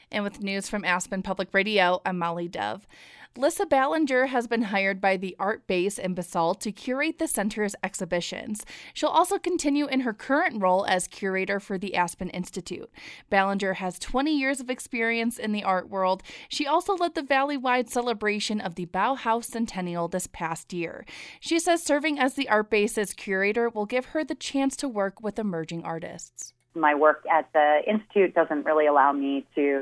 And with news from Aspen Public Radio, I'm Molly Dove. Lissa Ballinger has been hired by the Art Base in Basalt to curate the center's exhibitions. She'll also continue in her current role as curator for the Aspen Institute. Ballinger has 20 years of experience in the art world. She also led the valley-wide celebration of the Bauhaus Centennial this past year. She says serving as the Art Base's curator will give her the chance to work with emerging artists. My work at the Institute doesn't really allow me to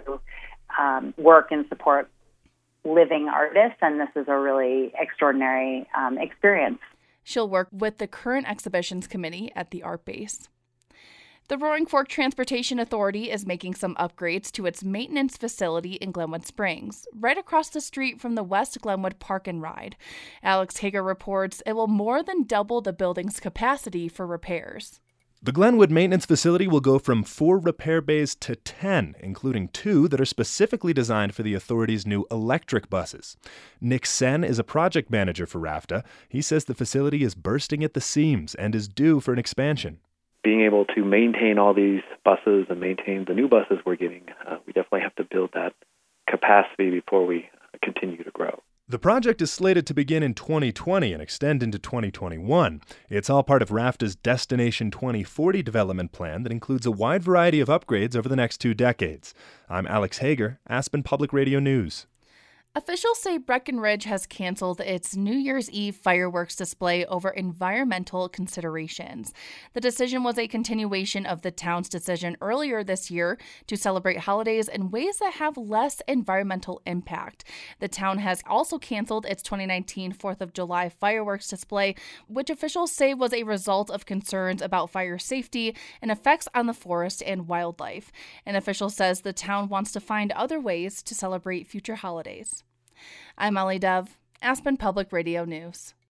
work and support living artists, and this is a really extraordinary experience. She'll work with the current exhibitions committee at the Art Base. The Roaring Fork Transportation Authority is making some upgrades to its maintenance facility in Glenwood Springs, right across the street from the West Glenwood Park and Ride. Alex Hager reports it will more than double the building's capacity for repairs. The Glenwood Maintenance Facility will go from 4 repair bays to 10, including 2 that are specifically designed for the authority's new electric buses. Nick Sen is a project manager for RAFTA. He says the facility is bursting at the seams and is due for an expansion. Being able to maintain all these buses and maintain the new buses we're getting, we definitely have to build that capacity before we continue to grow. The project is slated to begin in 2020 and extend into 2021. It's all part of RAFTA's Destination 2040 development plan that includes a wide variety of upgrades over the next 2 decades. I'm Alex Hager, Aspen Public Radio News. Officials say Breckenridge has canceled its New Year's Eve fireworks display over environmental considerations. The decision was a continuation of the town's decision earlier this year to celebrate holidays in ways that have less environmental impact. The town has also canceled its 2019 4th of July fireworks display, which officials say was a result of concerns about fire safety and effects on the forest and wildlife. An official says the town wants to find other ways to celebrate future holidays. I'm Molly Dove, Aspen Public Radio News.